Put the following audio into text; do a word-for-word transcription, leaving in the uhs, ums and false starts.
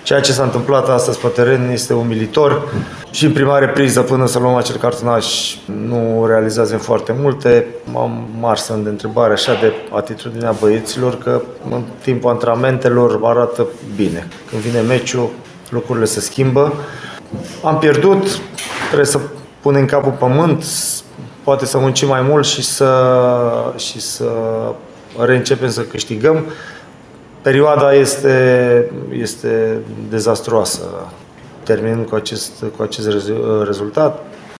Ceea ce s-a întâmplat astăzi pe teren este umilitor și în prima repriză, până să luăm acel cartonaș, nu realizasem foarte multe. M-am mars semn de întrebare așa de atitudinea băieților, că în timpul antrenamentelor arată bine. Când vine meciul, lucrurile se schimbă. Am pierdut, trebuie să punem capul pe pământ, poate să muncim mai mult și să, și să reîncepem să câștigăm. Perioada este, este dezastruoasă, terminând cu acest, cu acest rezultat.